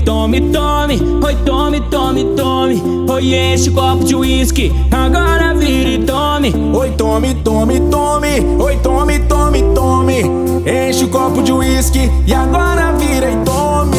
tome, tome. Oi, tome, tome, tome. Oi, enche o copo de uísque, agora vira e tome. Oi, tome, tome, tome. Oi, tome, tome, tome. Enche o copo de uísque e agora vira e tome.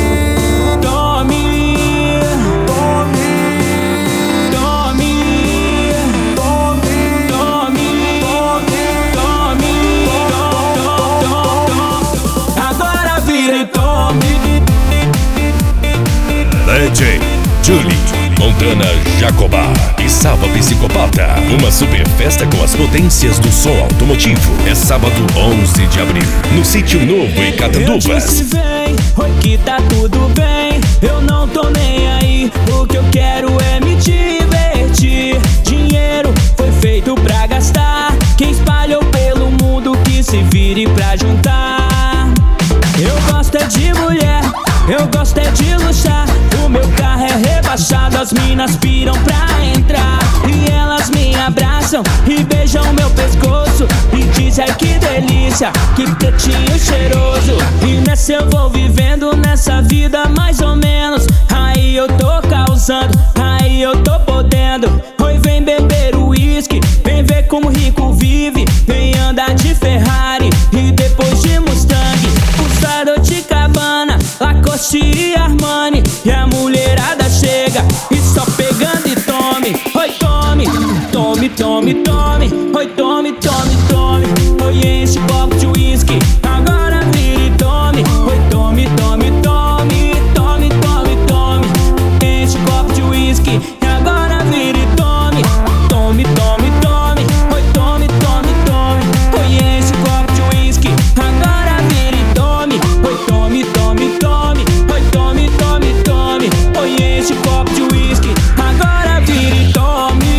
DJ Julie, Montana Jacobá e Saba Psicopata. Uma super festa com as potências do som automotivo. É sábado 11 de abril, no Sítio Novo em Catanduvas. Eu disse vem, oi que tá tudo bem. Eu não tô nem aí, o que eu quero é me divertir. Dinheiro foi feito pra gastar, quem espalhou pelo mundo que se vire pra juntar. Eu gosto é de mulher, eu gosto é de luxar. O meu carro é rebaixado, as minas piram pra entrar. E elas me abraçam e beijam meu pescoço e dizem ai que delícia, que pretinho cheiroso. E nessa eu vou vivendo nessa vida mais ou menos. Aí eu tô causando, aí eu tô podendo. Oi, vem beber uísque, vem ver como rico vive. Vem andar de Ferrari e depois de Mustang, usado de Cabana, Lacoste e Armani. E a mulherada chega e só pegando e tome. Oi, tome, tome, tome, tome. Oi, tome, tome, tome. Oi, enche o copo de uísque, agora vira e tome. Oi, tome, tome, tome. Tome, tome, tome. Enche o copo de uísque e agora vira e tome. Tome, tome, tome. Oi, tome, tome, tome. Oi, enche o copo de uísque, agora vira e tome. Oi, tome, tome, tome. Oi, tome, tome, tome. Oi, enche o copo de uísque, agora vira e tome.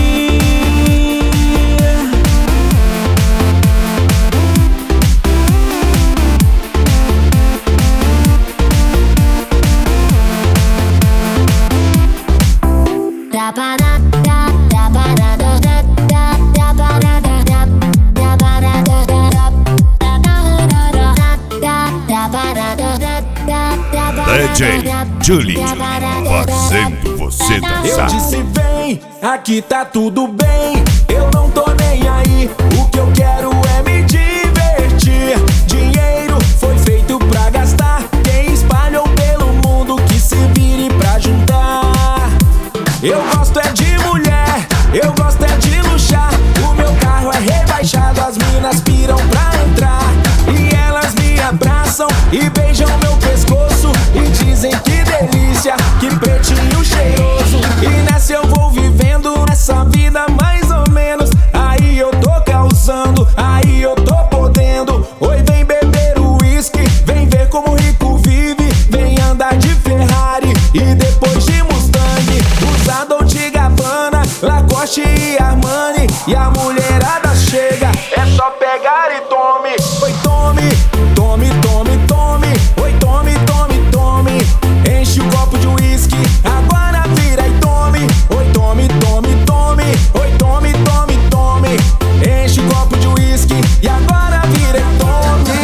DJ Julie, fazendo você dançar. Eu disse vem, aqui tá tudo bem. Eu não tô nem aí, o que eu quero é me divertir. Dinheiro foi feito pra gastar, quem espalhou pelo mundo que se vire pra juntar. Eu gosto é de mulher, eu gosto é de luxar. O meu carro é rebaixado, as minas piram pra entrar. E elas me abraçam e beijam meu pescoço e dizem que delícia, que pretinho cheiroso. E nessa eu vou vivendo nessa vida mais ou menos. Aí eu tô causando, aí eu tô podendo. Oi, vem beber uísque, vem ver como rico vive. Vem andar de Ferrari e depois de Mustang, usado de Gabbana, Lacoste e Armani. E a mulherada chega, é só pegar e tome. Oi, tome, tome, tome, tome. Oi, tome, tome, tome. Enche o copo de uísque, agora vira e tome. Oi, tome, tome, tome. Oi, tome, tome, tome. Enche o copo de uísque e agora vira e tome.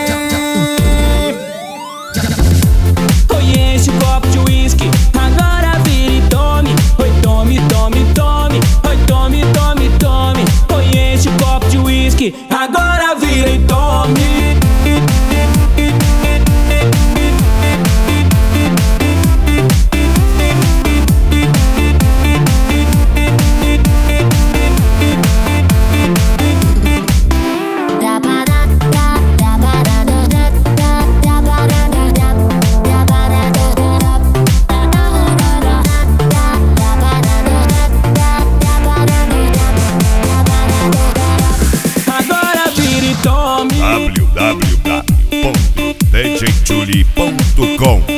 Oi, enche o copo de uísque, agora vira e tome. Oi, tome, tome, tome. Oi, tome, tome, tome. Oi, enche o copo de uísque, agora vira e tome. www.djjulie.com